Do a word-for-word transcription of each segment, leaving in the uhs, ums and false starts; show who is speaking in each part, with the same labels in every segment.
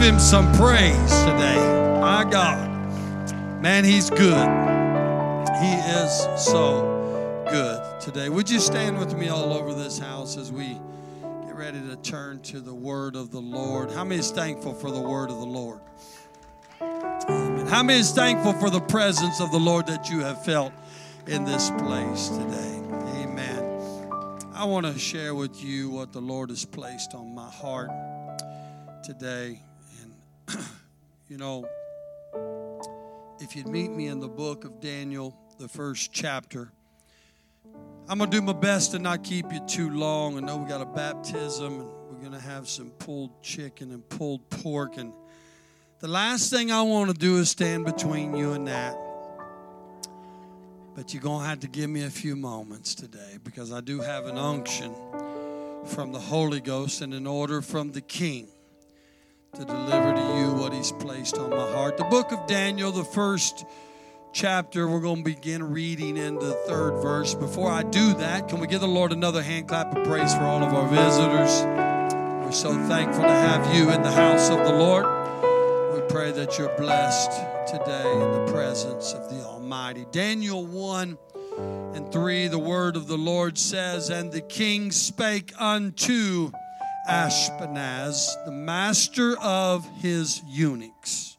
Speaker 1: him some praise today. My God. Man, he's good. He is so good today. Would you stand with me all over this house as we get ready to turn to the word of the Lord? How many is thankful for the word of the Lord? Amen. How many is thankful for the presence of the Lord that you have felt in this place today? Amen. I want to share with you what the Lord has placed on my heart today. And, you know, if you'd meet me in the book of Daniel, the first chapter, I'm going to do my best to not keep you too long. I know we got a baptism, and we're going to have some pulled chicken and pulled pork. And the last thing I want to do is stand between you and that. But you're going to have to give me a few moments today, because I do have an unction from the Holy Ghost and an order from the King to deliver to you what he's placed on my heart. The book of Daniel, the first chapter, we're going to begin reading in the third verse. Before I do that, can we give the Lord another hand clap of praise for all of our visitors? We're so thankful to have you in the house of the Lord. We pray that you're blessed today in the presence of the Almighty. Daniel one and three, the word of the Lord says, "And the king spake unto Ashpenaz, the master of his eunuchs,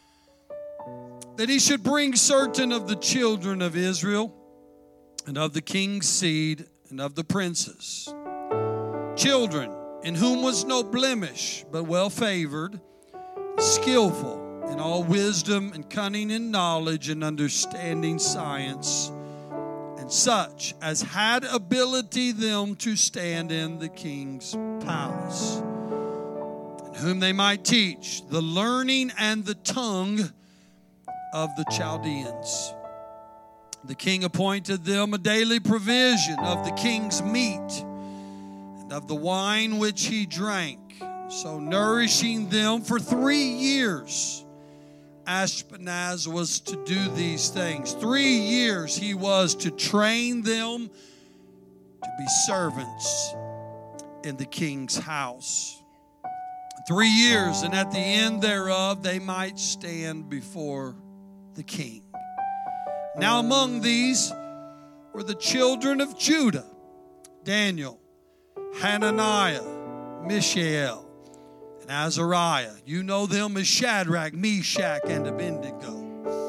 Speaker 1: that he should bring certain of the children of Israel, and of the king's seed, and of the princes, children in whom was no blemish, but well favored, skillful in all wisdom and cunning in knowledge and understanding science, and such as had ability them to stand in the king's palace, and whom they might teach the learning and the tongue of the Chaldeans. The king appointed them a daily provision of the king's meat and of the wine which he drank, so nourishing them for three years. Ashpenaz was to do these things. Three years he was to train them to be servants in the king's house. Three years, and at the end thereof they might stand before the king. Now among these were the children of Judah: Daniel, Hananiah, Mishael, and Azariah. You know them as Shadrach, Meshach, and Abednego,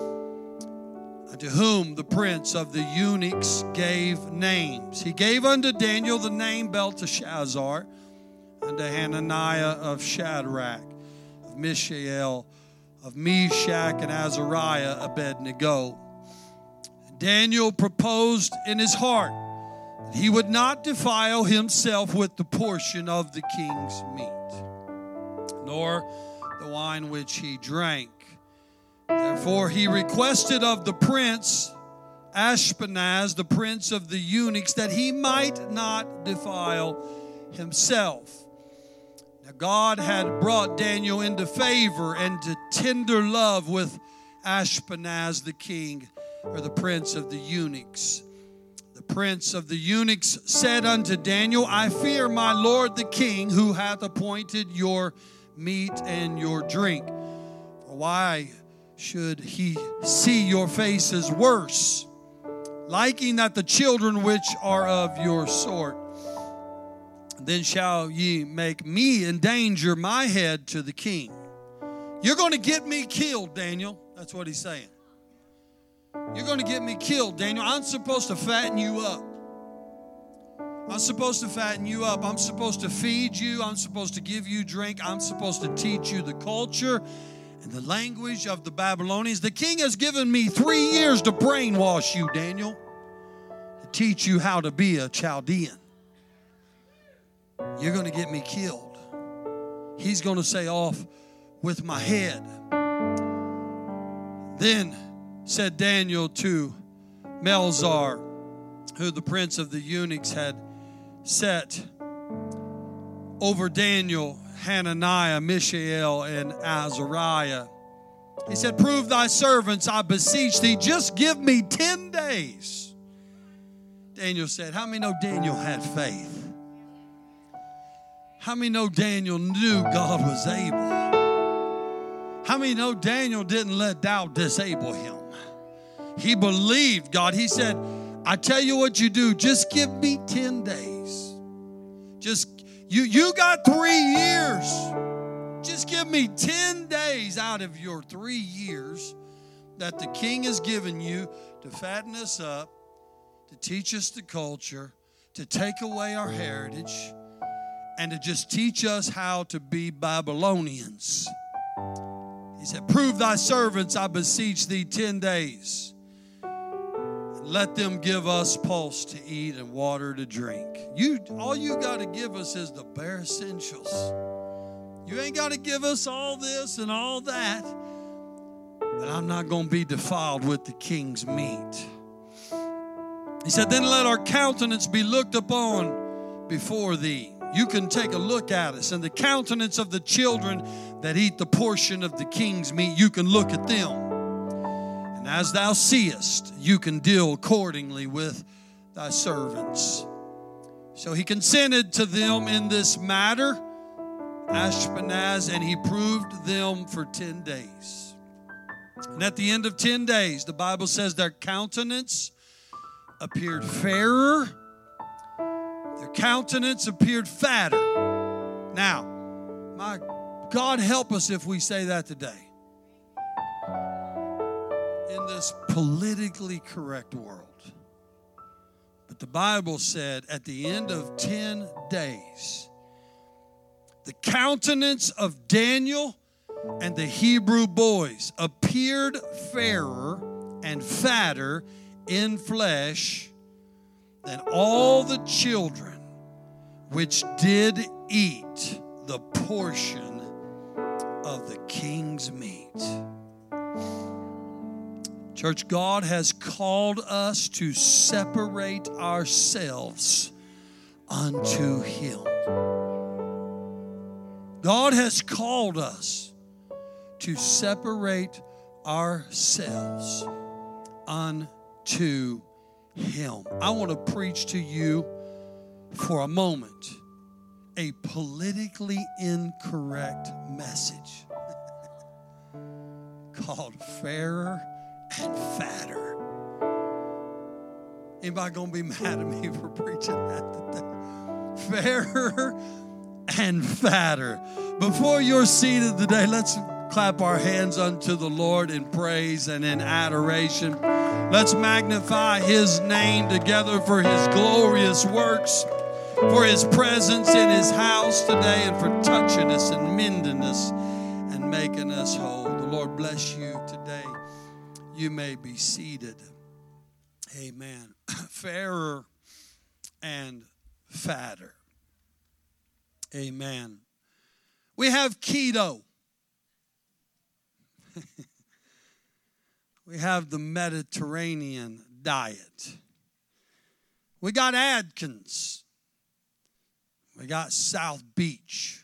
Speaker 1: unto whom the prince of the eunuchs gave names. He gave unto Daniel the name Belteshazzar, unto Hananiah of Shadrach, of Mishael, of Meshach, and Azariah Abednego. Daniel proposed in his heart that he would not defile himself with the portion of the king's meat, nor the wine which he drank. Therefore he requested of the prince Ashpenaz, the prince of the eunuchs, that he might not defile himself. Now God had brought Daniel into favor and to tender love with Ashpenaz the king, or the prince of the eunuchs. The prince of the eunuchs said unto Daniel, I fear my lord the king, who hath appointed your meat and your drink. For why should he see your faces worse, liking that the children which are of your sort? Then shall ye make me endanger my head to the king. You're going to get me killed, Daniel. That's what he's saying. You're going to get me killed, Daniel. I'm supposed to fatten you up. I'm supposed to fatten you up. I'm supposed to feed you. I'm supposed to give you drink. I'm supposed to teach you the culture and the language of the Babylonians. The king has given me three years to brainwash you, Daniel, to teach you how to be a Chaldean. You're going to get me killed. He's going to say, off with my head. Then said Daniel to Melzar, who the prince of the eunuchs had set over Daniel, Hananiah, Mishael, and Azariah. He said, prove thy servants, I beseech thee, just give me ten days. Daniel said, how many know Daniel had faith? How many know Daniel knew God was able? How many know Daniel didn't let doubt disable him? He believed God. He said, I tell you what you do, just give me ten days. Just, you, you got three years. Just give me ten days out of your three years that the king has given you to fatten us up, to teach us the culture, to take away our heritage, and to just teach us how to be Babylonians. He said, prove thy servants, I beseech thee, ten days. Let them give us pulse to eat and water to drink. You, all you got to give us is the bare essentials. You ain't got to give us all this and all that. But I'm not going to be defiled with the king's meat. He said, then let our countenance be looked upon before thee. You can take a look at us. And the countenance of the children that eat the portion of the king's meat, you can look at them. And as thou seest, you can deal accordingly with thy servants. So he consented to them in this matter, Ashpenaz, and he proved them for ten days. And at the end of ten days, the Bible says their countenance appeared fairer, their countenance appeared fatter. Now, my God help us if we say that today. In this politically correct world. But the Bible said at the end of ten days, the countenance of Daniel and the Hebrew boys appeared fairer and fatter in flesh than all the children which did eat the portion of the king's meat. Church, God has called us to separate ourselves unto Him. God has called us to separate ourselves unto Him. I want to preach to you for a moment a politically incorrect message called fairer and fatter. Anybody gonna be mad at me for preaching that today? Fairer and fatter. Before you're seated today, let's clap our hands unto the Lord in praise and in adoration. Let's magnify His name together for His glorious works, for His presence in His house today, and for touching us and mending us and making us whole. The Lord bless you today. You may be seated. Amen. Fairer and fatter. Amen. We have keto. We have the Mediterranean diet. We got Atkins. We got South Beach.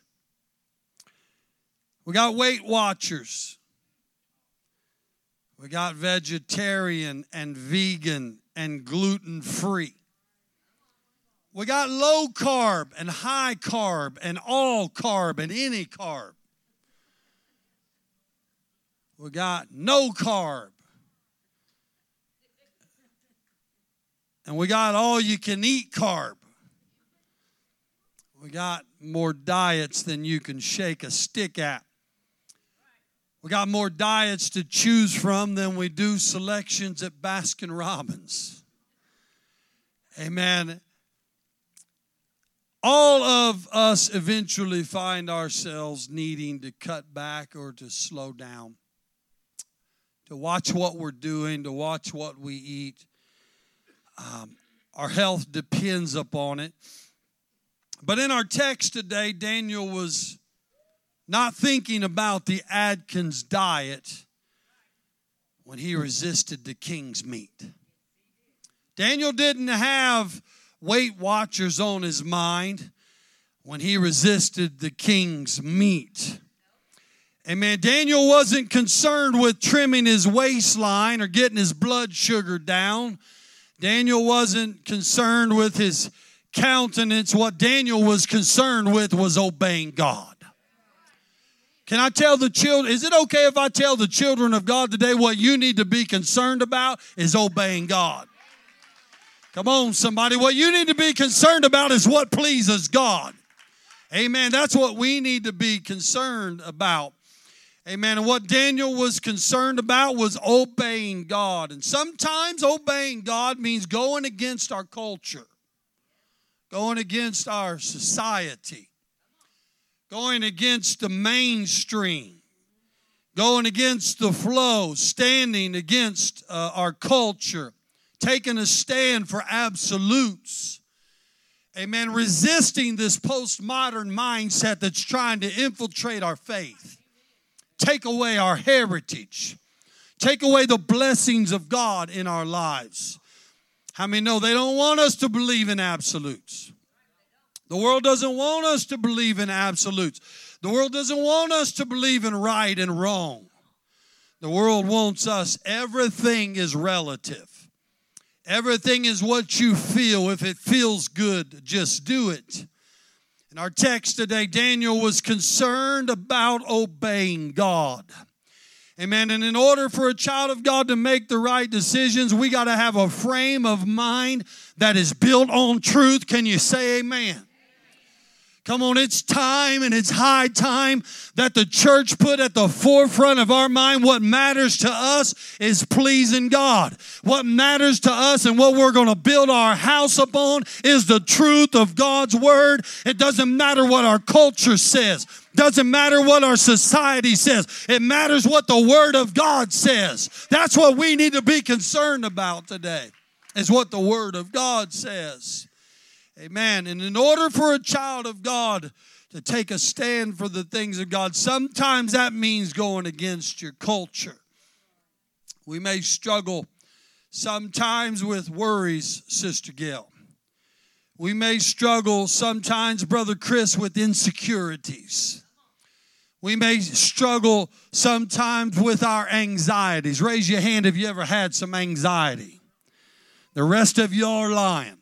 Speaker 1: We got Weight Watchers. We got vegetarian and vegan and gluten-free. We got low carb and high carb and all carb and any carb. We got no carb. And we got all you can eat carb. We got more diets than you can shake a stick at. We got more diets to choose from than we do selections at Baskin Robbins. Amen. All of us eventually find ourselves needing to cut back or to slow down, to watch what we're doing, to watch what we eat. Um, our health depends upon it. But in our text today, Daniel was not thinking about the Atkins diet when he resisted the king's meat. Daniel didn't have Weight Watchers on his mind when he resisted the king's meat. Amen. Daniel wasn't concerned with trimming his waistline or getting his blood sugar down. Daniel wasn't concerned with his countenance. What Daniel was concerned with was obeying God. Can I tell the children, is it okay if I tell the children of God today what you need to be concerned about is obeying God? Come on, somebody. What you need to be concerned about is what pleases God. Amen. That's what we need to be concerned about. Amen. And what Daniel was concerned about was obeying God. And sometimes obeying God means going against our culture, going against our society, going against the mainstream, going against the flow, standing against uh, our culture, taking a stand for absolutes. Amen. Resisting this postmodern mindset that's trying to infiltrate our faith, take away our heritage, take away the blessings of God in our lives. How many know they don't want us to believe in absolutes? The world doesn't want us to believe in absolutes. The world doesn't want us to believe in right and wrong. The world wants us, everything is relative. Everything is what you feel. If it feels good, just do it. In our text today, Daniel was concerned about obeying God. Amen. And in order for a child of God to make the right decisions, we got to have a frame of mind that is built on truth. Can you say amen? Come on, it's time and it's high time that the church put at the forefront of our mind what matters to us is pleasing God. What matters to us and what we're going to build our house upon is the truth of God's word. It doesn't matter what our culture says. Doesn't matter what our society says. It matters what the word of God says. That's what we need to be concerned about today, is what the word of God says. Amen. And in order for a child of God to take a stand for the things of God, sometimes that means going against your culture. We may struggle sometimes with worries, Sister Gail. We may struggle sometimes, Brother Chris, with insecurities. We may struggle sometimes with our anxieties. Raise your hand if you ever had some anxiety. The rest of you are lying.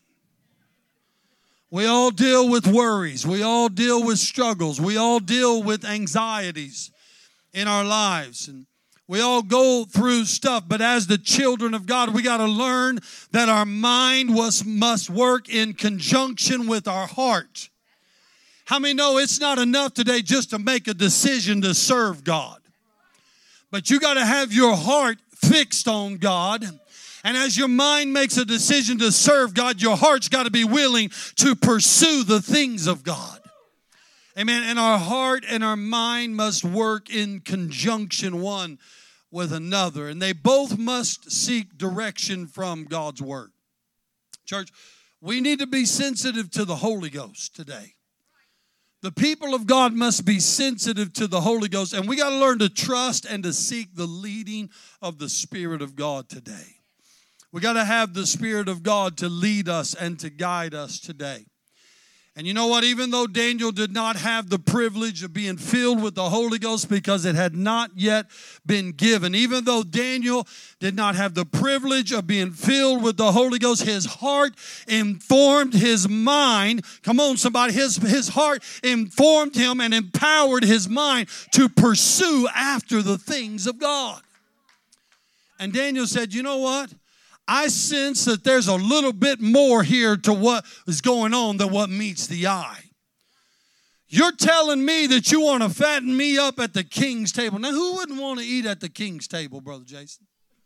Speaker 1: We all deal with worries. We all deal with struggles. We all deal with anxieties in our lives. And we all go through stuff. But as the children of God, we got to learn that our mind was, must work in conjunction with our heart. How many know it's not enough today just to make a decision to serve God? But you got to have your heart fixed on God. And as your mind makes a decision to serve God, your heart's got to be willing to pursue the things of God. Amen. And our heart and our mind must work in conjunction one with another. And they both must seek direction from God's word. Church, we need to be sensitive to the Holy Ghost today. The people of God must be sensitive to the Holy Ghost. And we got to learn to trust and to seek the leading of the Spirit of God today. We got to have the Spirit of God to lead us and to guide us today. And you know what? Even though Daniel did not have the privilege of being filled with the Holy Ghost because it had not yet been given, even though Daniel did not have the privilege of being filled with the Holy Ghost, his heart informed his mind. Come on, somebody. His, his heart informed him and empowered his mind to pursue after the things of God. And Daniel said, you know what? I sense that there's a little bit more here to what is going on than what meets the eye. You're telling me that you want to fatten me up at the king's table. Now, who wouldn't want to eat at the king's table, Brother Jason?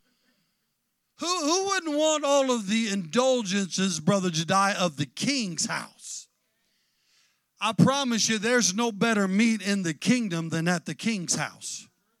Speaker 1: Who, who wouldn't want all of the indulgences, Brother Jediah, of the king's house? I promise you there's no better meat in the kingdom than at the king's house.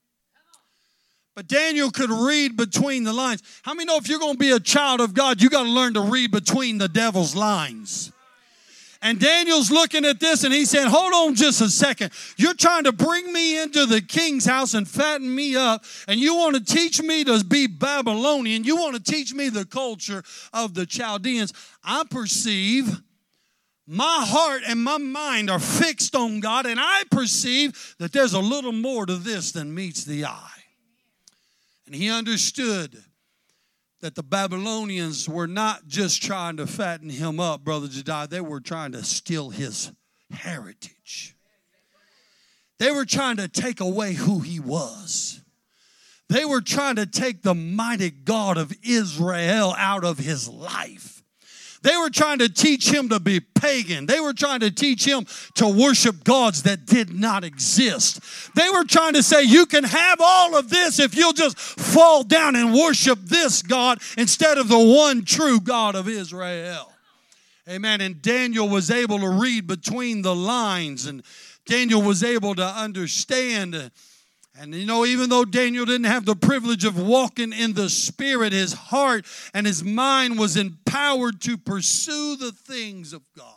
Speaker 1: But Daniel could read between the lines. How many know if you're going to be a child of God, you got to learn to read between the devil's lines? And Daniel's looking at this and he said, hold on just a second. You're trying to bring me into the king's house and fatten me up, and you want to teach me to be Babylonian. You want to teach me the culture of the Chaldeans. I perceive my heart and my mind are fixed on God, and I perceive that there's a little more to this than meets the eye. And he understood that the Babylonians were not just trying to fatten him up, Brother Jediah. They were trying to steal his heritage. They were trying to take away who he was. They were trying to take the mighty God of Israel out of his life. They were trying to teach him to be pagan. They were trying to teach him to worship gods that did not exist. They were trying to say, you can have all of this if you'll just fall down and worship this God instead of the one true God of Israel. Amen. And Daniel was able to read between the lines, and Daniel was able to understand. And you know, even though Daniel didn't have the privilege of walking in the Spirit, his heart and his mind was empowered to pursue the things of God.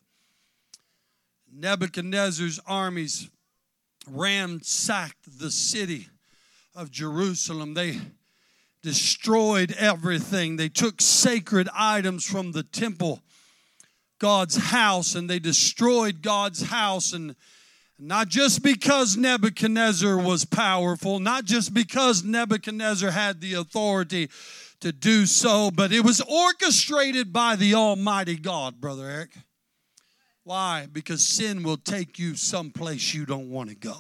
Speaker 1: Nebuchadnezzar's armies ransacked the city of Jerusalem. They destroyed everything. They took sacred items from the temple, God's house, and they destroyed God's house. And not just because Nebuchadnezzar was powerful, not just because Nebuchadnezzar had the authority to do so, but it was orchestrated by the Almighty God, Brother Eric. Why? Because sin will take you someplace you don't want to go.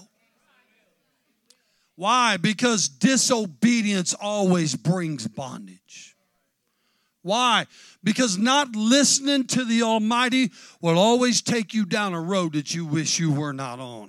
Speaker 1: Why? Because disobedience always brings bondage. Why? Because not listening to the Almighty will always take you down a road that you wish you were not on.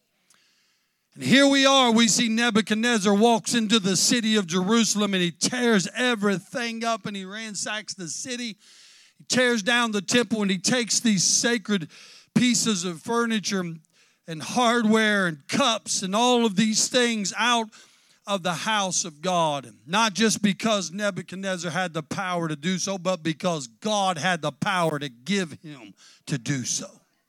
Speaker 1: And here we are, we see Nebuchadnezzar walks into the city of Jerusalem and he tears everything up and he ransacks the city. He tears down the temple and he takes these sacred pieces of furniture and hardware and cups and all of these things out of the house of God. Not just because Nebuchadnezzar had the power to do so, but because God had the power to give him to do so.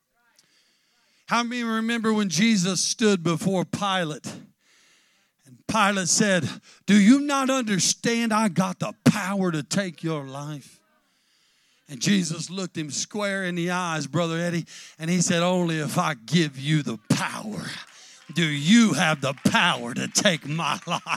Speaker 1: How many remember when Jesus stood before Pilate? And Pilate said, do you not understand I got the power to take your life? And Jesus looked him square in the eyes, Brother Eddie, and he said, only if I give you the power do you have the power to take my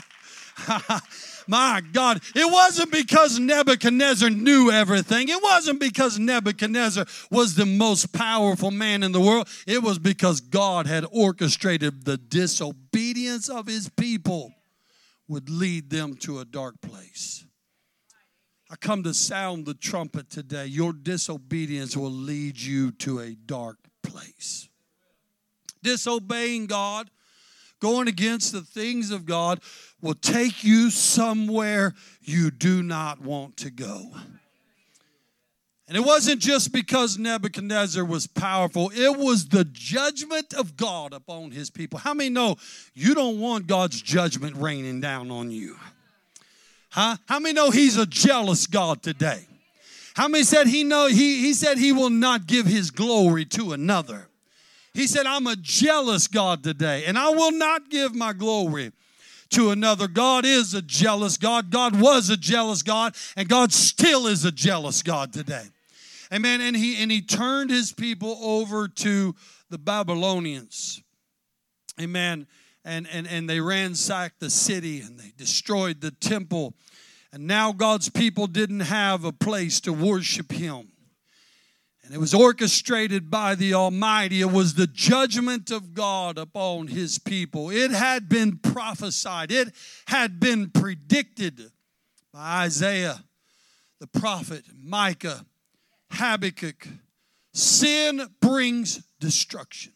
Speaker 1: life. My God, it wasn't because Nebuchadnezzar knew everything. It wasn't because Nebuchadnezzar was the most powerful man in the world. It was because God had orchestrated the disobedience of his people would lead them to a dark place. I come to sound the trumpet today. Your disobedience will lead you to a dark place. Disobeying God, going against the things of God, will take you somewhere you do not want to go. And it wasn't just because Nebuchadnezzar was powerful. It was the judgment of God upon his people. How many know you don't want God's judgment raining down on you? Huh? How many know he's a jealous God today? How many said he know he, he said he will not give his glory to another? He said, I'm a jealous God today, and I will not give my glory to another. God is a jealous God. God was a jealous God, and God still is a jealous God today. Amen. And he, and he turned his people over to the Babylonians. Amen. And, and, and they ransacked the city, and they destroyed the temple. And now God's people didn't have a place to worship him. And it was orchestrated by the Almighty. It was the judgment of God upon his people. It had been prophesied. It had been predicted by Isaiah, the prophet, Micah, Habakkuk. Sin brings destruction.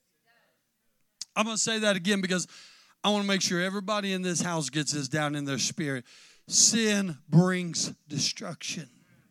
Speaker 1: I'm going to say that again because I want to make sure everybody in this house gets this down in their spirit. Sin brings destruction.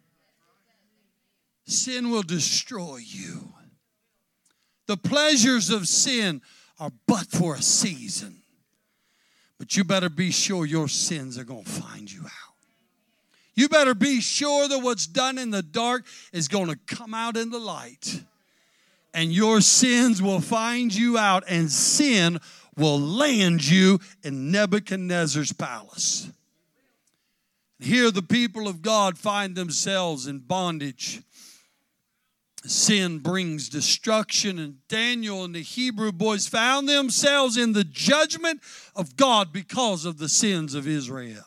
Speaker 1: Sin will destroy you. The pleasures of sin are but for a season. But you better be sure your sins are going to find you out. You better be sure that what's done in the dark is going to come out in the light. And your sins will find you out, and sin will land you in Nebuchadnezzar's palace. Here the people of God find themselves in bondage. Sin brings destruction, and Daniel and the Hebrew boys found themselves in the judgment of God because of the sins of Israel.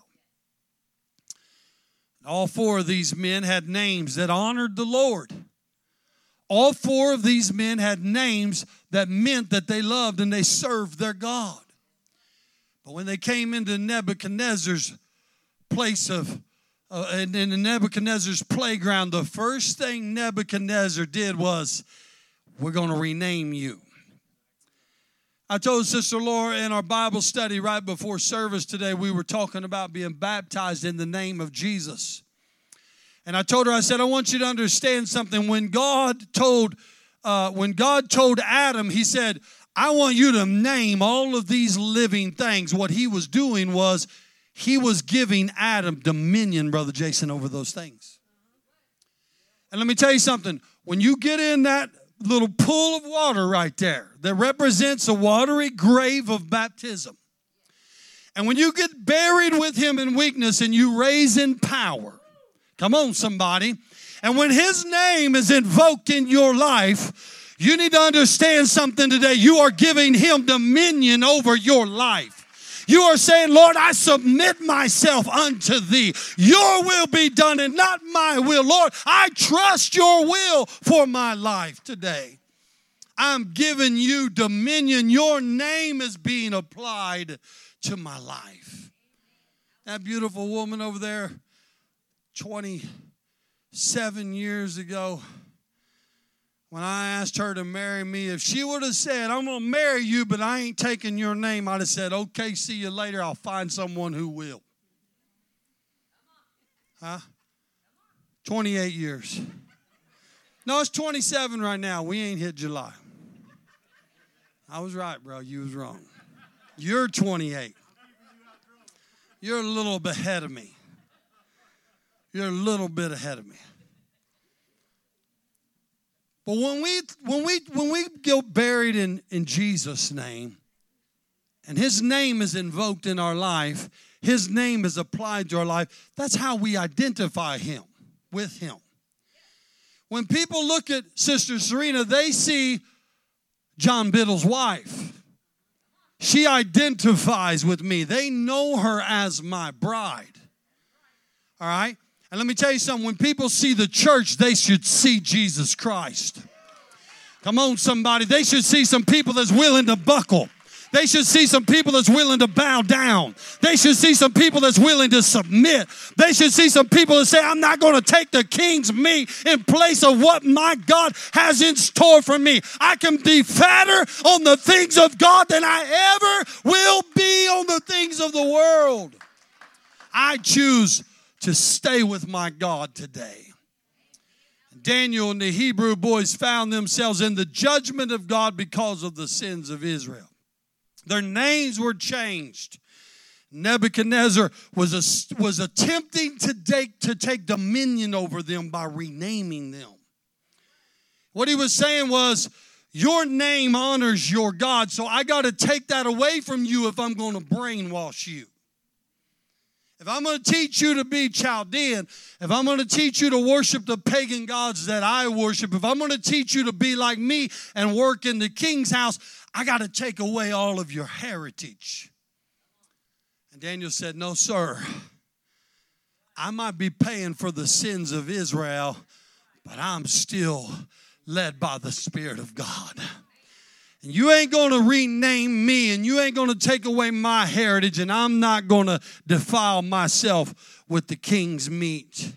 Speaker 1: All four of these men had names that honored the Lord. All four of these men had names that meant that they loved and they served their God. But when they came into Nebuchadnezzar's place of, uh, in, in Nebuchadnezzar's playground, the first thing Nebuchadnezzar did was, we're going to rename you. I told Sister Laura in our Bible study right before service today, we were talking about being baptized in the name of Jesus. And I told her, I said, I want you to understand something. When God told, uh, when God told Adam, he said, I want you to name all of these living things. What he was doing was he was giving Adam dominion, Brother Jason, over those things. And let me tell you something. When you get in that little pool of water right there that represents a watery grave of baptism. And when you get buried with him in weakness and you raise in power, come on somebody, and when his name is invoked in your life, you need to understand something today. You are giving him dominion over your life. You are saying, Lord, I submit myself unto thee. Your will be done and not my will. Lord, I trust your will for my life today. I'm giving you dominion. Your name is being applied to my life. That beautiful woman over there, twenty-seven years ago, when I asked her to marry me, if she would have said, I'm going to marry you, but I ain't taking your name, I'd have said, okay, see you later. I'll find someone who will. Huh? twenty-eight years. No, it's twenty-seven right now. We ain't hit July. I was right, bro. You was wrong. You're twenty-eight. You're a little bit ahead of me. You're a little bit ahead of me. But when we when we when we get buried in, in Jesus' name, and his name is invoked in our life, his name is applied to our life, that's how we identify him, with him. When people look at Sister Serena, they see John Biddle's wife. She identifies with me. They know her as my bride. All right? And let me tell you something. When people see the church, they should see Jesus Christ. Come on, somebody. They should see some people that's willing to buckle. They should see some people that's willing to bow down. They should see some people that's willing to submit. They should see some people that say, I'm not going to take the king's meat in place of what my God has in store for me. I can be fatter on the things of God than I ever will be on the things of the world. I choose to stay with my God today. Daniel and the Hebrew boys found themselves in the judgment of God because of the sins of Israel. Their names were changed. Nebuchadnezzar was, a, was attempting to take, to take dominion over them by renaming them. What he was saying was, your name honors your God, so I got to take that away from you if I'm going to brainwash you. If I'm going to teach you to be Chaldean, if I'm going to teach you to worship the pagan gods that I worship, if I'm going to teach you to be like me and work in the king's house, I got to take away all of your heritage. And Daniel said, no, sir. I might be paying for the sins of Israel, but I'm still led by the Spirit of God. And you ain't going to rename me, and you ain't going to take away my heritage, and I'm not going to defile myself with the king's meat.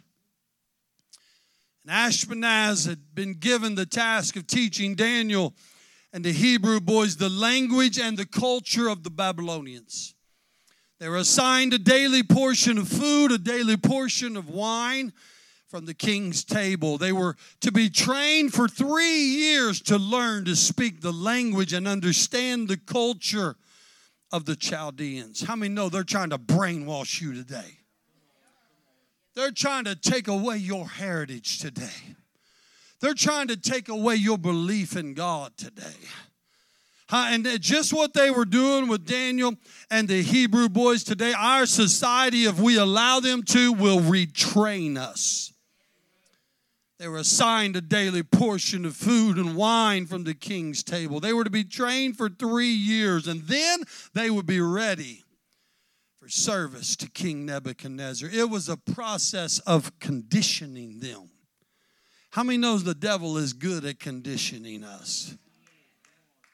Speaker 1: And Ashpenaz had been given the task of teaching Daniel and the Hebrew boys the language and the culture of the Babylonians. They were assigned a daily portion of food, a daily portion of wine from the king's table. They were to be trained for three years to learn to speak the language and understand the culture of the Chaldeans. How many know they're trying to brainwash you today? They're trying to take away your heritage today. They're trying to take away your belief in God today. And just what they were doing with Daniel and the Hebrew boys today, our society, if we allow them to, will retrain us. They were assigned a daily portion of food and wine from the king's table. They were to be trained for three years, and then they would be ready for service to King Nebuchadnezzar. It was a process of conditioning them. How many knows the devil is good at conditioning us?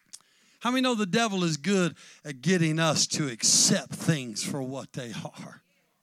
Speaker 1: How many know the devil is good at getting us to accept things for what they are?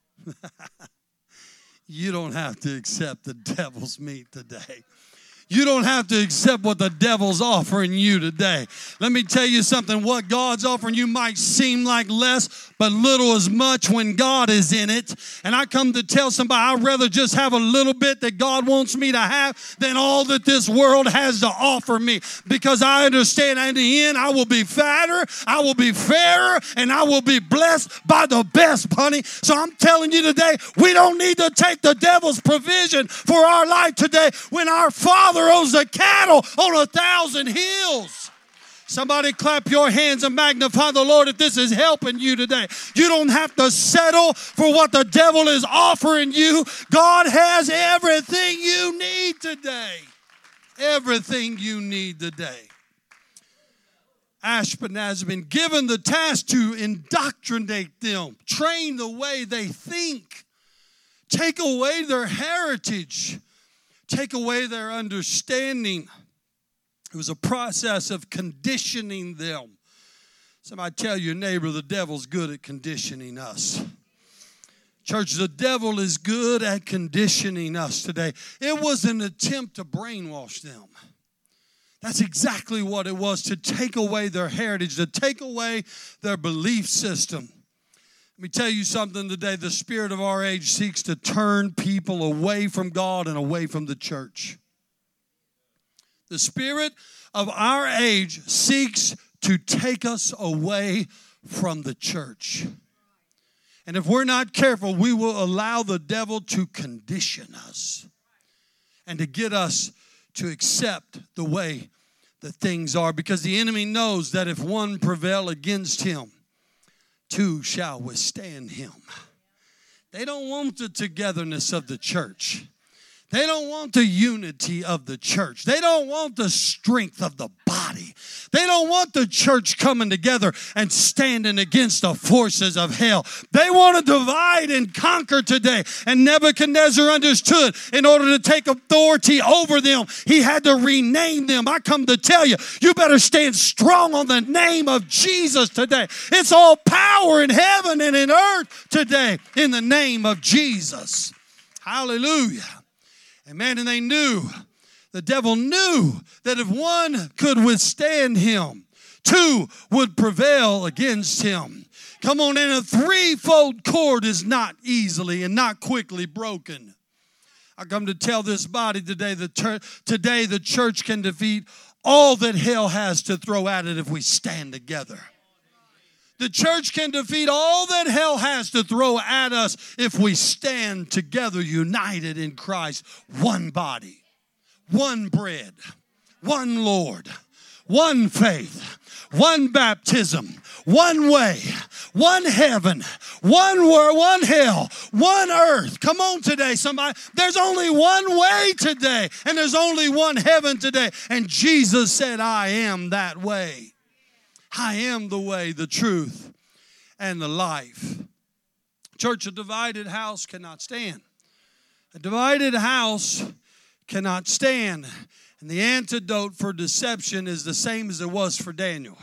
Speaker 1: You don't have to accept the devil's meat today. You don't have to accept what the devil's offering you today. Let me tell you something. What God's offering you might seem like less, but little as much when God is in it. And I come to tell somebody I'd rather just have a little bit that God wants me to have than all that this world has to offer me. Because I understand in the end I will be fatter, I will be fairer, and I will be blessed by the best, honey. So I'm telling you today, we don't need to take the devil's provision for our life today when our Father owns the cattle on a thousand hills. Somebody clap your hands and magnify the Lord if this is helping you today. You don't have to settle for what the devil is offering you. God has everything you need today. Everything you need today. Ashpenaz has been given the task to indoctrinate them, train the way they think, take away their heritage, take away their understanding. It was a process of conditioning them. Somebody tell your neighbor the devil's good at conditioning us. Church, the devil is good at conditioning us today. It was an attempt to brainwash them. That's exactly what it was, to take away their heritage, to take away their belief system. Let me tell you something today. The spirit of our age seeks to turn people away from God and away from the church. The spirit of our age seeks to take us away from the church. And if we're not careful, we will allow the devil to condition us and to get us to accept the way that things are. Because the enemy knows that if one prevail against him, two shall withstand him. They don't want the togetherness of the church. They don't want the unity of the church. They don't want the strength of the body. They don't want the church coming together and standing against the forces of hell. They want to divide and conquer today. And Nebuchadnezzar understood in order to take authority over them, he had to rename them. I come to tell you, you better stand strong on the name of Jesus today. It's all power in heaven and in earth today in the name of Jesus. Hallelujah. Amen. And they knew, the devil knew that if one could withstand him, two would prevail against him. Come on, and a threefold cord is not easily and not quickly broken. I come to tell this body today that ter- today the church can defeat all that hell has to throw at it if we stand together. The church can defeat all that hell has to throw at us if we stand together, united in Christ. One body, one bread, one Lord, one faith, one baptism, one way, one heaven, one word, one hell, one earth. Come on today, somebody. There's only one way today, and there's only one heaven today. And Jesus said, I am that way. I am the way, the truth, and the life. Church, a divided house cannot stand. A divided house cannot stand. And the antidote for deception is the same as it was for Daniel.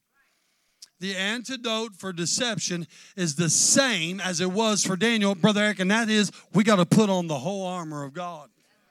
Speaker 1: The antidote for deception is the same as it was for Daniel, Brother Eric, and that is we got to put on the whole armor of God.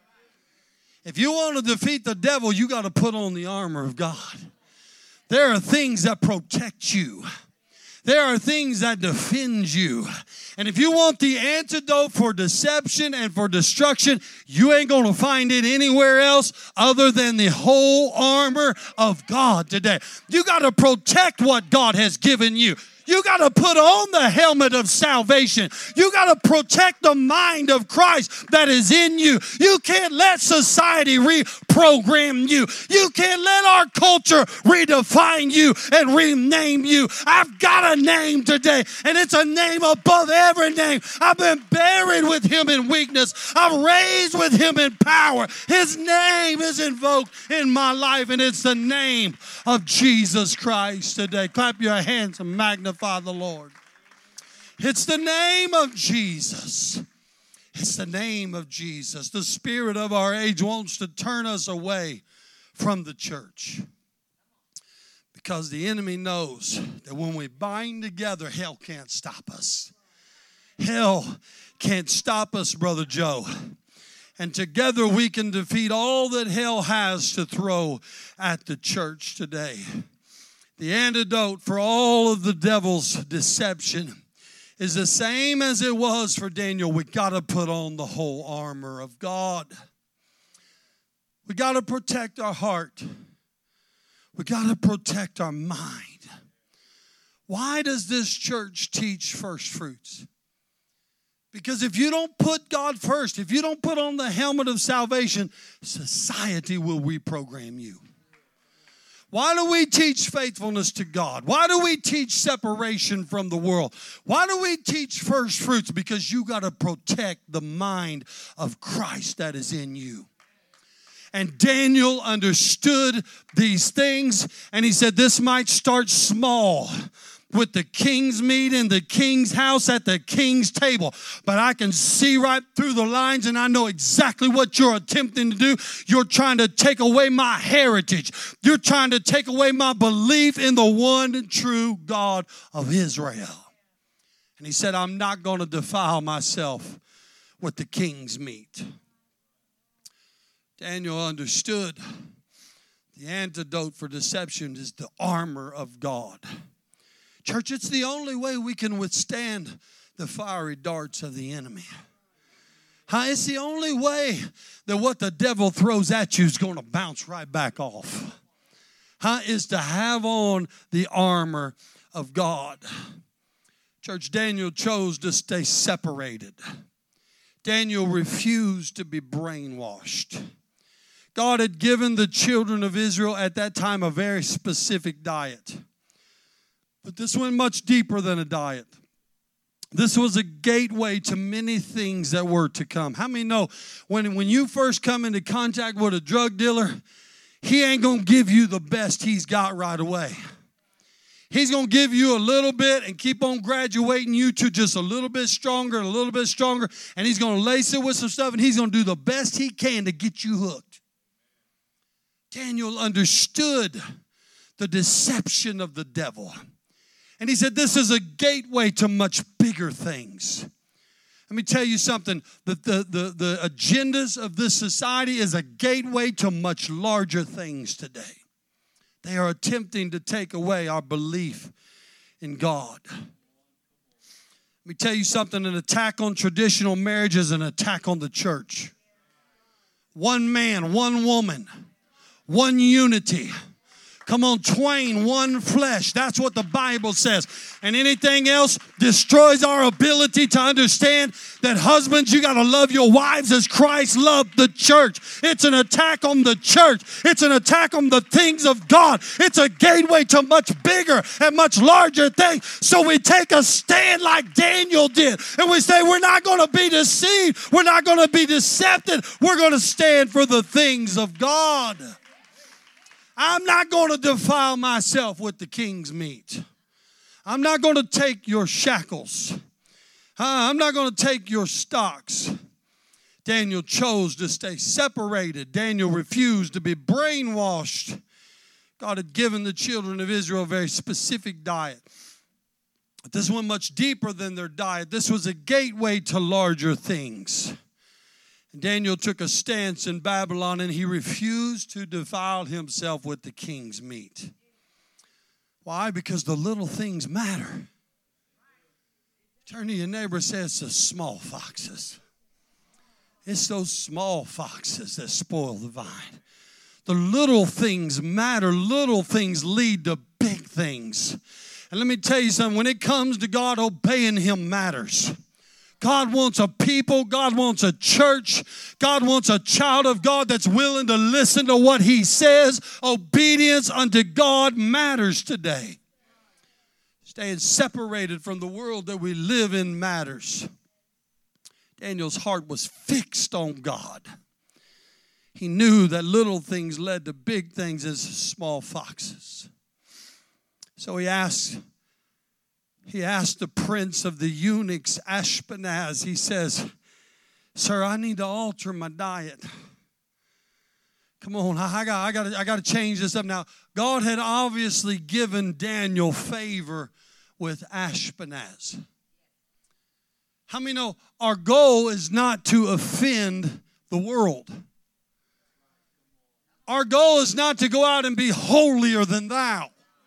Speaker 1: If you want to defeat the devil, you got to put on the armor of God. There are things that protect you. There are things that defend you. And if you want the antidote for deception and for destruction, you ain't going to find it anywhere else other than the whole armor of God today. You got to protect what God has given you. You got to put on the helmet of salvation. You got to protect the mind of Christ that is in you. You can't let society reprogram you. You can't let our culture redefine you and rename you. I've got a name today, and it's a name above every name. I've been buried with him in weakness. I'm raised with him in power. His name is invoked in my life, and it's the name of Jesus Christ today. Clap your hands and magnify the Lord. It's the name of Jesus. It's the name of Jesus. The spirit of our age wants to turn us away from the church Because the enemy knows that when we bind together, hell can't stop us. Hell can't stop us, Brother Joe. And together we can defeat all that hell has to throw at the church today. The antidote for all of the devil's deception is the same as it was for Daniel. We got to put on the whole armor of God. We got to protect our heart. We got to protect our mind. Why does this church teach first fruits? Because if you don't put God first, if you don't put on the helmet of salvation, society will reprogram you. Why do we teach faithfulness to God? Why do we teach separation from the world? Why do we teach first fruits? Because you got to protect the mind of Christ that is in you. And Daniel understood these things, and he said, this might start small with the king's meat in the king's house at the king's table. But I can see right through the lines, and I know exactly what you're attempting to do. You're trying to take away my heritage. You're trying to take away my belief in the one and true God of Israel. And he said, I'm not going to defile myself with the king's meat. Daniel understood the antidote for deception is the armor of God. Church, it's the only way we can withstand the fiery darts of the enemy. Huh? It's the only way that what the devil throws at you is going to bounce right back off. Huh? Is to have on the armor of God. Church, Daniel chose to stay separated. Daniel refused to be brainwashed. God had given the children of Israel at that time a very specific diet. But this went much deeper than a diet. This was a gateway to many things that were to come. How many know when, when you first come into contact with a drug dealer, he ain't going to give you the best he's got right away. He's going to give you a little bit and keep on graduating you to just a little bit stronger and a little bit stronger. And he's going to lace it with some stuff, and he's going to do the best he can to get you hooked. Daniel understood the deception of the devil. And he said, this is a gateway to much bigger things. Let me tell you something. The, the, the, the agendas of this society is a gateway to much larger things today. They are attempting to take away our belief in God. Let me tell you something. An attack on traditional marriage is an attack on the church. One man, one woman, one unity. Come on, twain, one flesh. That's what the Bible says. And anything else destroys our ability to understand that husbands, you got to love your wives as Christ loved the church. It's an attack on the church. It's an attack on the things of God. It's a gateway to much bigger and much larger things. So we take a stand like Daniel did. And we say, we're not going to be deceived. We're not going to be decepted. We're going to stand for the things of God. I'm not going to defile myself with the king's meat. I'm not going to take your shackles. I'm not going to take your stocks. Daniel chose to stay separated. Daniel refused to be brainwashed. God had given the children of Israel a very specific diet. But this went much deeper than their diet. This was a gateway to larger things. Daniel took a stance in Babylon, and he refused to defile himself with the king's meat. Why? Because the little things matter. Turn to your neighbor and say, it's the small foxes. It's those small foxes that spoil the vine. The little things matter. Little things lead to big things. And let me tell you something. When it comes to God, obeying Him matters. God wants a people. God wants a church. God wants a child of God that's willing to listen to what He says. Obedience unto God matters today. Staying separated from the world that we live in matters. Daniel's heart was fixed on God. He knew that little things led to big things as small foxes. So he asked He asked the prince of the eunuchs, Ashpenaz, he says, sir, I need to alter my diet. Come on, I got, I got, to, I got to change this up now. God had obviously given Daniel favor with Ashpenaz. How many know our goal is not to offend the world? Our goal is not to go out and be holier than thou.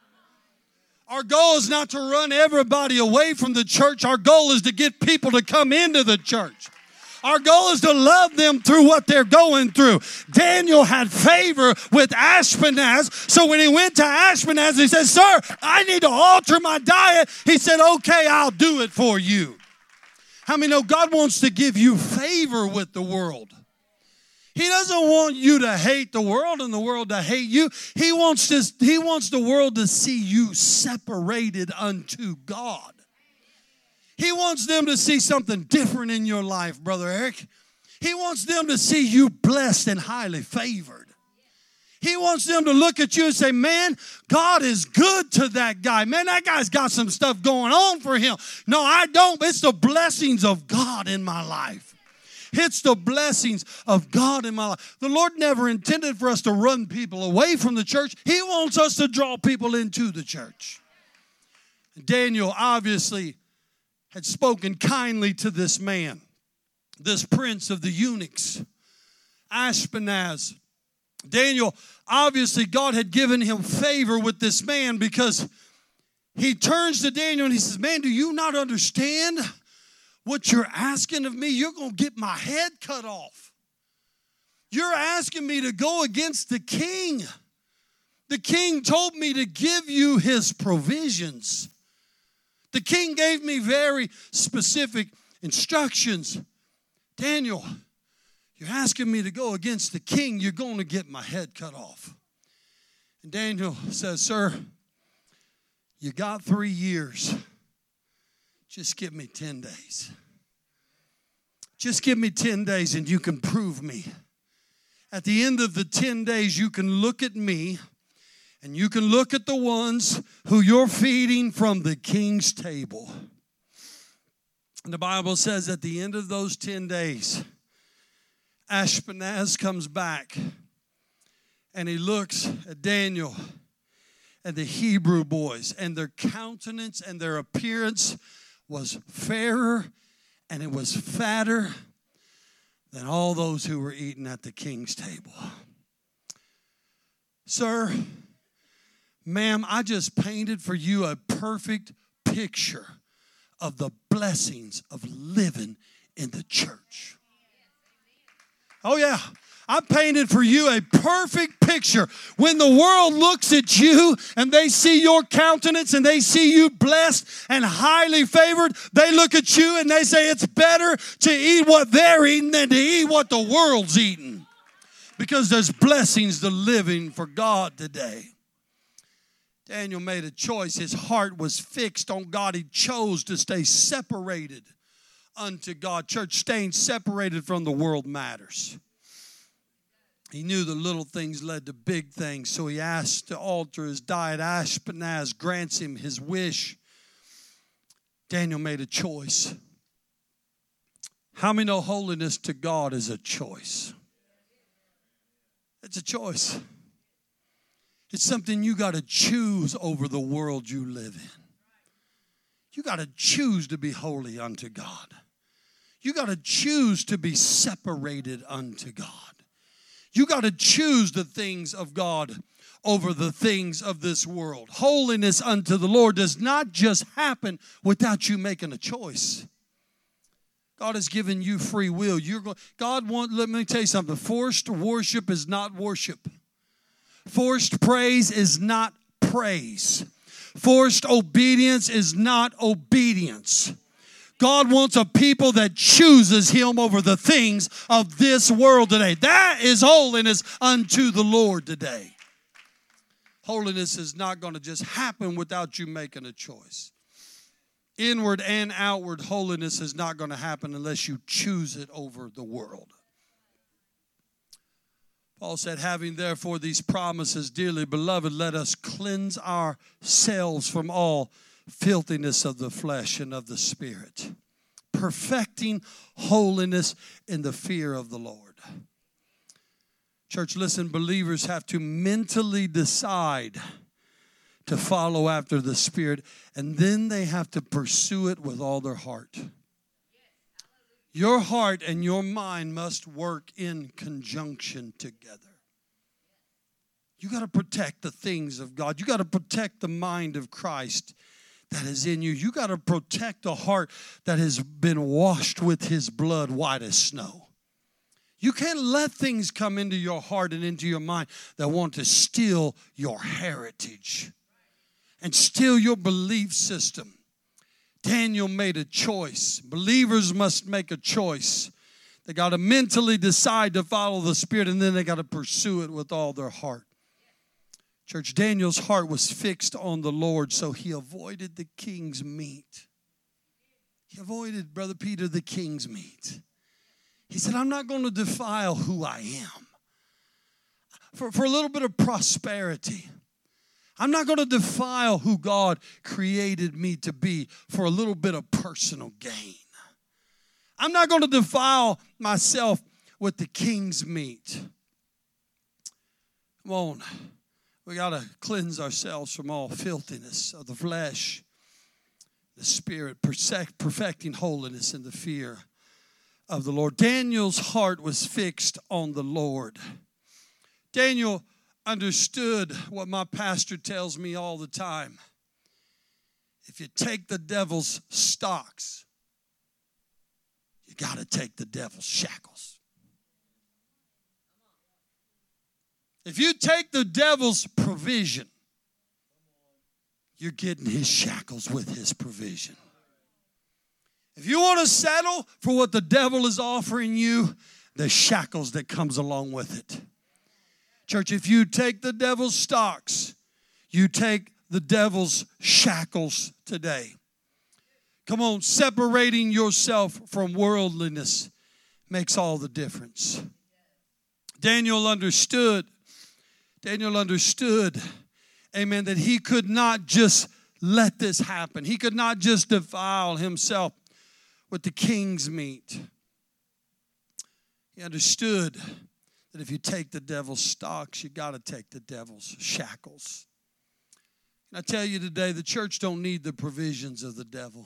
Speaker 1: Our goal is not to run everybody away from the church. Our goal is to get people to come into the church. Our goal is to love them through what they're going through. Daniel had favor with Ashpenaz. So when he went to Ashpenaz, he said, sir, I need to alter my diet. He said, okay, I'll do it for you. How many know God wants to give you favor with the world? He doesn't want you to hate the world and the world to hate you. He wants to, he wants the world to see you separated unto God. He wants them to see something different in your life, Brother Eric. He wants them to see you blessed and highly favored. He wants them to look at you and say, man, God is good to that guy. Man, that guy's got some stuff going on for him. No, I don't. It's the blessings of God in my life. It's the blessings of God in my life. The Lord never intended for us to run people away from the church. He wants us to draw people into the church. Daniel obviously had spoken kindly to this man, this prince of the eunuchs, Ashpenaz. Daniel, obviously God had given him favor with this man because he turns to Daniel and he says, man, do you not understand what you're asking of me? You're going to get my head cut off. You're asking me to go against the king. The king told me to give you his provisions. The king gave me very specific instructions. Daniel, you're asking me to go against the king. You're going to get my head cut off. And Daniel says, sir, you got three years. Just give me ten days. Just give me ten days and you can prove me. At the end of the ten days, you can look at me and you can look at the ones who you're feeding from the king's table. And the Bible says at the end of those ten days, Ashpenaz comes back and he looks at Daniel and the Hebrew boys, and their countenance and their appearance was fairer and it was fatter than all those who were eating at the king's table. Sir, ma'am, I just painted for you a perfect picture of the blessings of living in the church. Oh, yeah. I painted for you a perfect picture. When the world looks at you and they see your countenance and they see you blessed and highly favored, they look at you and they say it's better to eat what they're eating than to eat what the world's eating. Because there's blessings to living for God today. Daniel made a choice. His heart was fixed on God. He chose to stay separated unto God. Church, staying separated from the world matters. He knew the little things led to big things, so he asked to alter his diet. Ashpenaz grants him his wish. Daniel made a choice. How many know holiness to God is a choice? It's a choice. It's something you got to choose over the world you live in. You got to choose to be holy unto God. You got to choose to be separated unto God. You got to choose the things of God over the things of this world. Holiness unto the Lord does not just happen without you making a choice. God has given you free will. You're going, God want, let me tell you something. Forced worship is not worship. Forced praise is not praise. Forced obedience is not obedience. God wants a people that chooses him over the things of this world today. That is holiness unto the Lord today. Holiness is not going to just happen without you making a choice. Inward and outward holiness is not going to happen unless you choose it over the world. Paul said, having therefore these promises, dearly beloved, let us cleanse ourselves from all filthiness of the flesh and of the spirit, perfecting holiness in the fear of the Lord. Church, listen, believers have to mentally decide to follow after the Spirit, and then they have to pursue it with all their heart. Your heart and your mind must work in conjunction together. You got to protect the things of God. You got to protect the mind of Christ that is in you. You got to protect a heart that has been washed with His blood white as snow. You can't let things come into your heart and into your mind that want to steal your heritage and steal your belief system. Daniel made a choice. Believers must make a choice. They got to mentally decide to follow the Spirit, and then they got to pursue it with all their heart. Church, Daniel's heart was fixed on the Lord, so he avoided the king's meat. He avoided, Brother Peter, the king's meat. He said, I'm not going to defile who I am. For, for a little bit of prosperity. I'm not going to defile who God created me to be for a little bit of personal gain. I'm not going to defile myself with the king's meat. Come on. We got to cleanse ourselves from all filthiness of the flesh, the spirit, perfecting holiness in the fear of the Lord. Daniel's heart was fixed on the Lord. Daniel understood what my pastor tells me all the time. If you take the devil's stocks, you got to take the devil's shackles. If you take the devil's provision, you're getting his shackles with his provision. If you want to settle for what the devil is offering you, the shackles that comes along with it. Church, if you take the devil's stocks, you take the devil's shackles today. Come on, separating yourself from worldliness makes all the difference. Daniel understood, Daniel understood, amen, that he could not just let this happen. He could not just defile himself with the king's meat. He understood that if you take the devil's stocks, you got to take the devil's shackles. And I tell you today, the church don't need the provisions of the devil.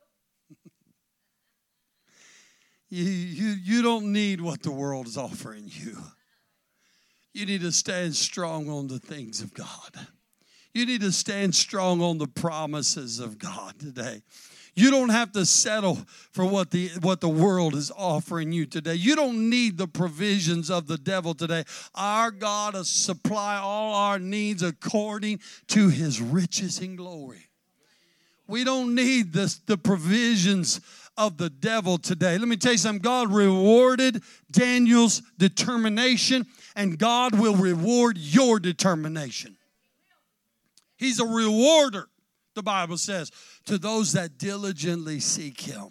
Speaker 1: you, you, you don't need what the world is offering you. You need to stand strong on the things of God. You need to stand strong on the promises of God today. You don't have to settle for what the what the world is offering you today. You don't need the provisions of the devil today. Our God will supply all our needs according to His riches in glory. We don't need this, the provisions of the devil today. Let me tell you something. God rewarded Daniel's determination, and God will reward your determination. He's a rewarder, the Bible says, to those that diligently seek Him.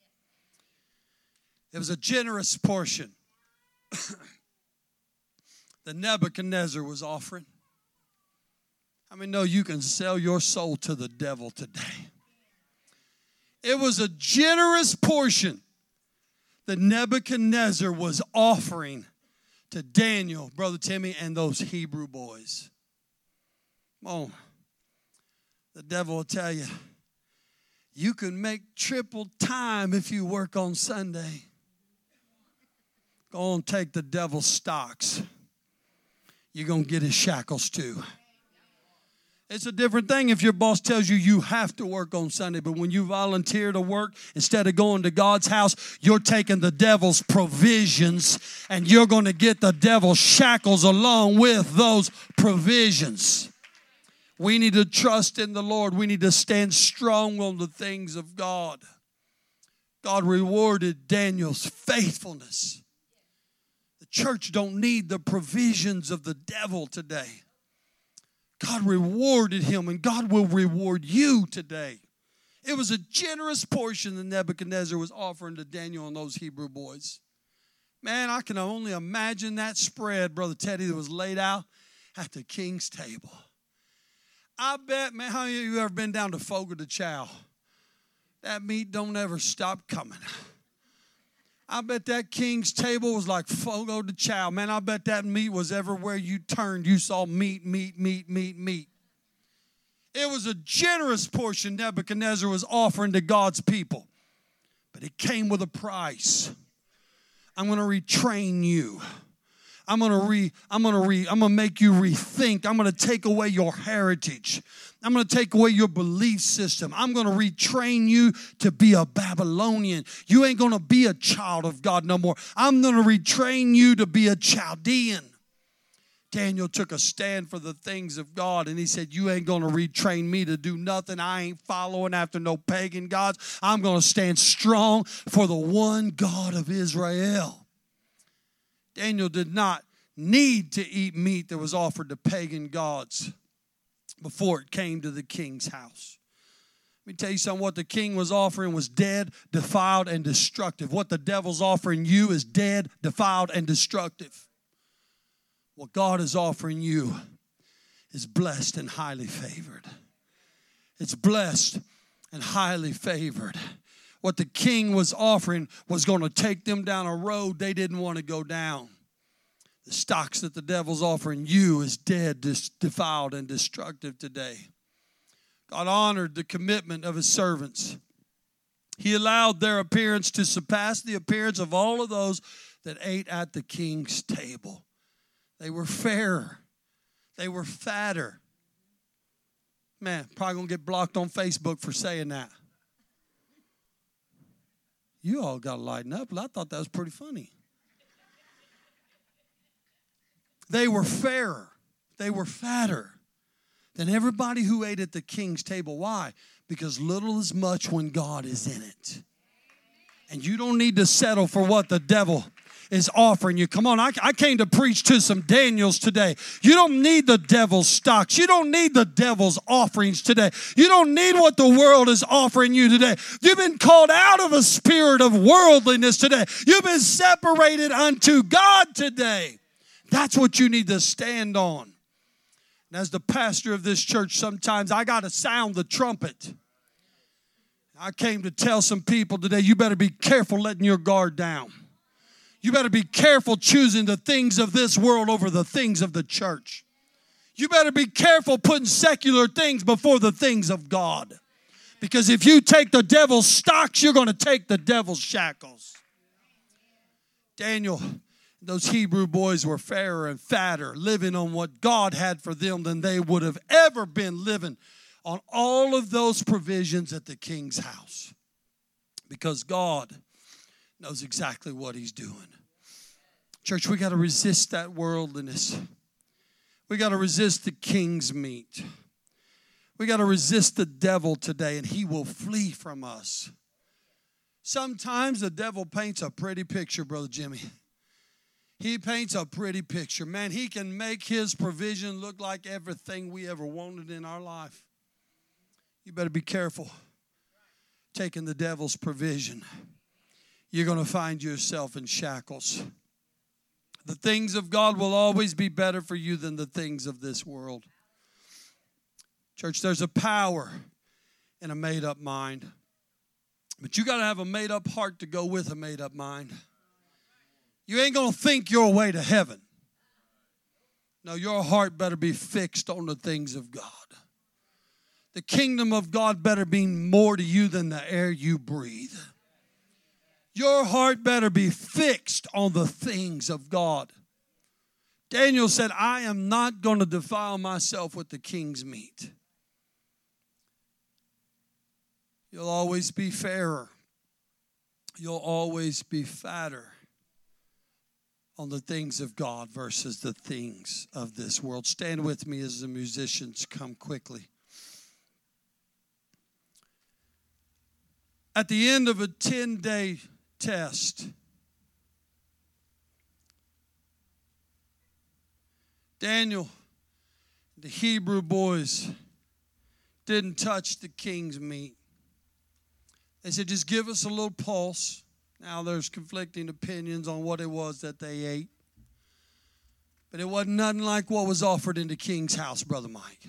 Speaker 1: It was a generous portion that Nebuchadnezzar was offering. How many know you can sell your soul to the devil today? It was a generous portion that Nebuchadnezzar was offering to Daniel, Brother Timmy, and those Hebrew boys. Come on. The devil will tell you, you can make triple time if you work on Sunday. Go and take the devil's stocks. You're going to get his shackles too. It's a different thing if your boss tells you you have to work on Sunday, but when you volunteer to work, instead of going to God's house, you're taking the devil's provisions, and you're going to get the devil's shackles along with those provisions. We need to trust in the Lord. We need to stand strong on the things of God. God rewarded Daniel's faithfulness. The church don't need the provisions of the devil today. God rewarded him, and God will reward you today. It was a generous portion that Nebuchadnezzar was offering to Daniel and those Hebrew boys. Man, I can only imagine that spread, Brother Teddy, that was laid out at the king's table. I bet, man, how many of you ever been down to Fogo de Chao? That meat don't ever stop coming. I bet that king's table was like fogo de chao. Man, I bet that meat was everywhere you turned. You saw meat, meat, meat, meat, meat. It was a generous portion Nebuchadnezzar was offering to God's people. But it came with a price. I'm going to retrain you. I'm going to re I'm going to re I'm going to make you rethink. I'm going to take away your heritage. I'm going to take away your belief system. I'm going to retrain you to be a Babylonian. You ain't going to be a child of God no more. I'm going to retrain you to be a Chaldean. Daniel took a stand for the things of God, and he said, you ain't going to retrain me to do nothing. I ain't following after no pagan gods. I'm going to stand strong for the one God of Israel. Daniel did not need to eat meat that was offered to pagan gods before it came to the king's house. Let me tell you something. What the king was offering was dead, defiled, and destructive. What the devil's offering you is dead, defiled, and destructive. What God is offering you is blessed and highly favored. It's blessed and highly favored. What the king was offering was going to take them down a road they didn't want to go down. The stocks that the devil's offering you is dead, defiled, and destructive today. God honored the commitment of his servants. He allowed their appearance to surpass the appearance of all of those that ate at the king's table. They were fairer. They were fatter. Man, probably going to get blocked on Facebook for saying that. You all got to lighten up. I thought that was pretty funny. They were fairer. They were fatter than everybody who ate at the king's table. Why? Because little is much when God is in it. And you don't need to settle for what the devil is offering you. Come on, I, I came to preach to some Daniels today. You don't need the devil's stocks. You don't need the devil's offerings today. You don't need what the world is offering you today. You've been called out of a spirit of worldliness today. You've been separated unto God today. That's what you need to stand on. And as the pastor of this church, sometimes I got to sound the trumpet. I came to tell some people today, you better be careful letting your guard down. You better be careful choosing the things of this world over the things of the church. You better be careful putting secular things before the things of God. Because if you take the devil's stocks, you're going to take the devil's shackles. Daniel, those Hebrew boys were fairer and fatter, living on what God had for them than they would have ever been living on all of those provisions at the king's house. Because God knows exactly what he's doing. Church, we got to resist that worldliness. We got to resist the king's meat. We got to resist the devil today, and he will flee from us. Sometimes the devil paints a pretty picture, Brother Jimmy. He paints a pretty picture. Man, he can make his provision look like everything we ever wanted in our life. You better be careful taking the devil's provision. You're going to find yourself in shackles. The things of God will always be better for you than the things of this world. Church, there's a power in a made-up mind. But you got to have a made-up heart to go with a made-up mind. You ain't going to think your way to heaven. No, your heart better be fixed on the things of God. The kingdom of God better mean more to you than the air you breathe. Your heart better be fixed on the things of God. Daniel said, I am not going to defile myself with the king's meat. You'll always be fairer. You'll always be fatter on the things of God versus the things of this world. Stand with me as the musicians come quickly. At the end of a ten-day test, Daniel, the Hebrew boys, didn't touch the king's meat. They said, just give us a little pulse. Now there's conflicting opinions on what it was that they ate. But it wasn't nothing like what was offered in the king's house, Brother Mike.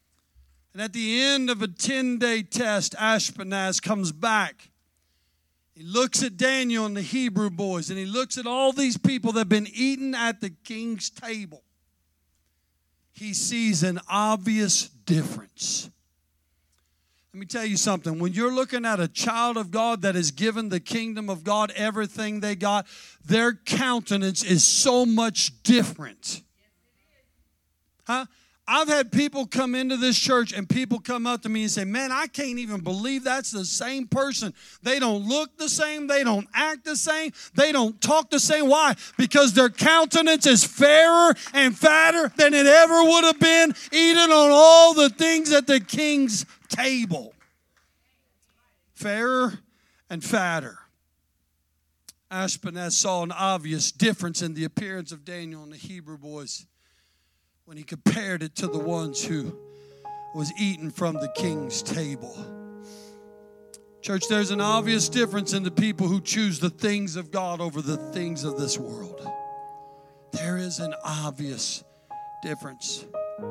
Speaker 1: And at the end of a ten-day test, Ashpenaz comes back. He looks at Daniel and the Hebrew boys, and he looks at all these people that have been eating at the king's table. He sees an obvious difference. Let me tell you something. When you're looking at a child of God that has given the kingdom of God everything they got, their countenance is so much different. Huh? I've had people come into this church and people come up to me and say, man, I can't even believe that's the same person. They don't look the same. They don't act the same. They don't talk the same. Why? Because their countenance is fairer and fatter than it ever would have been eating on all the things at the king's table. Fairer and fatter. Ashpenaz saw an obvious difference in the appearance of Daniel and the Hebrew boys when he compared it to the ones who was eating from the king's table. Church, there's an obvious difference in the people who choose the things of God over the things of this world. There is an obvious difference.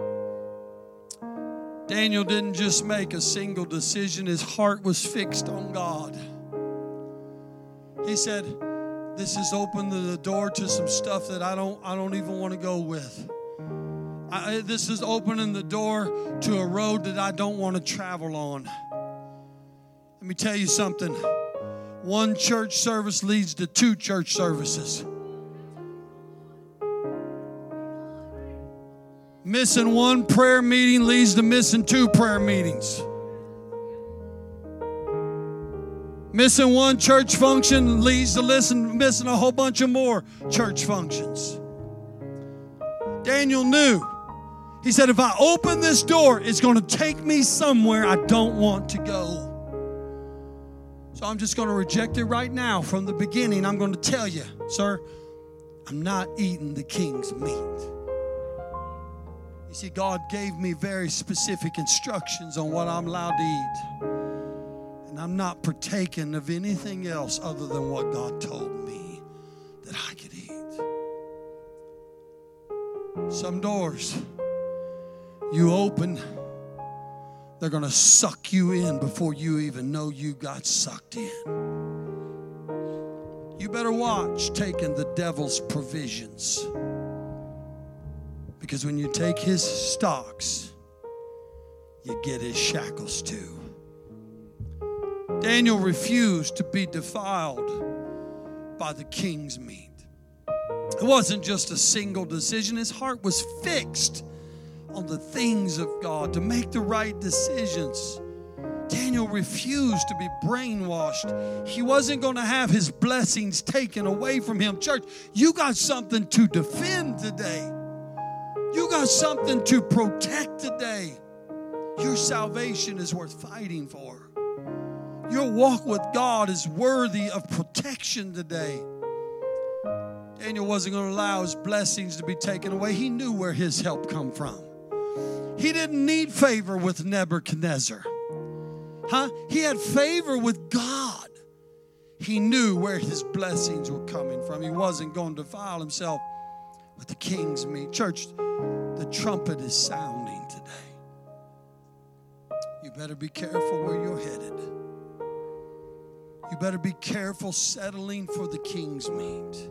Speaker 1: Daniel didn't just make a single decision. His heart was fixed on God. He said, this has opened the door to some stuff that I don't, I don't even want to go with. I, this is opening the door to a road that I don't want to travel on. Let me tell you something. One church service leads to two church services. Missing one prayer meeting leads to missing two prayer meetings. Missing one church function leads to listen, missing a whole bunch of more church functions. Daniel knew. He said, if I open this door, it's going to take me somewhere I don't want to go. So I'm just going to reject it right now. From the beginning, I'm going to tell you, sir, I'm not eating the king's meat. You see, God gave me very specific instructions on what I'm allowed to eat. And I'm not partaking of anything else other than what God told me that I could eat. Some doors you open, they're going to suck you in before you even know you got sucked in. You better watch taking the devil's provisions. Because when you take his stocks, you get his shackles too. Daniel refused to be defiled by the king's meat. It wasn't just a single decision. His heart was fixed on the things of God to make the right decisions. Daniel refused to be brainwashed. He wasn't going to have his blessings taken away from him. Church, you got something to defend today. You got something to protect today. Your salvation is worth fighting for. Your walk with God is worthy of protection today. Daniel wasn't going to allow his blessings to be taken away. He knew where his help come from. He didn't need favor with Nebuchadnezzar. Huh? He had favor with God. He knew where his blessings were coming from. He wasn't going to defile himself with the king's meat. Church, the trumpet is sounding today. You better be careful where you're headed. You better be careful settling for the king's meat.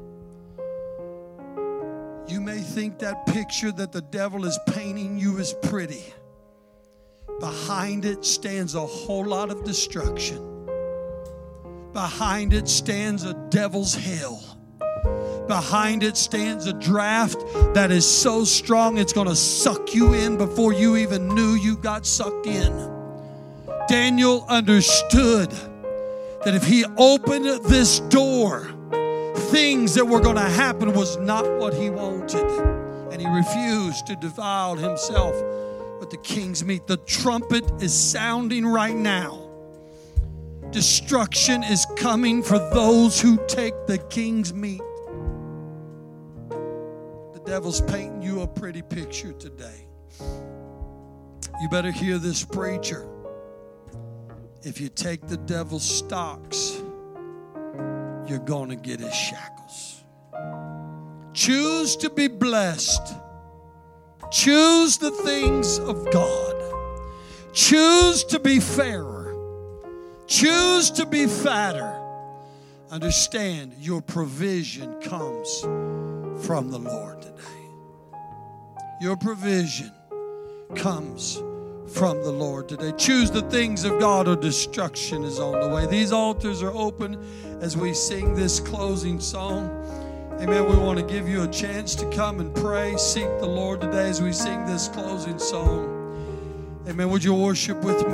Speaker 1: You may think that picture that the devil is painting you is pretty. Behind it stands a whole lot of destruction. Behind it stands a devil's hell. Behind it stands a draft that is so strong it's going to suck you in before you even knew you got sucked in. Daniel understood that if he opened this door, things that were going to happen was not what he wanted. And he refused to defile himself with the king's meat. The trumpet is sounding right now. Destruction is coming for those who take the king's meat. The devil's painting you a pretty picture today. You better hear this preacher. If you take the devil's stocks, you're going to get his shackles. Choose to be blessed. Choose the things of God. Choose to be fairer. Choose to be fatter. Understand your provision comes from the Lord today. Your provision comes from the Lord today. Choose the things of God or destruction is on the way. These altars are open as we sing this closing song. Amen. We want to give you a chance to come and pray, seek the Lord today as we sing this closing song. Amen. Would you worship with me?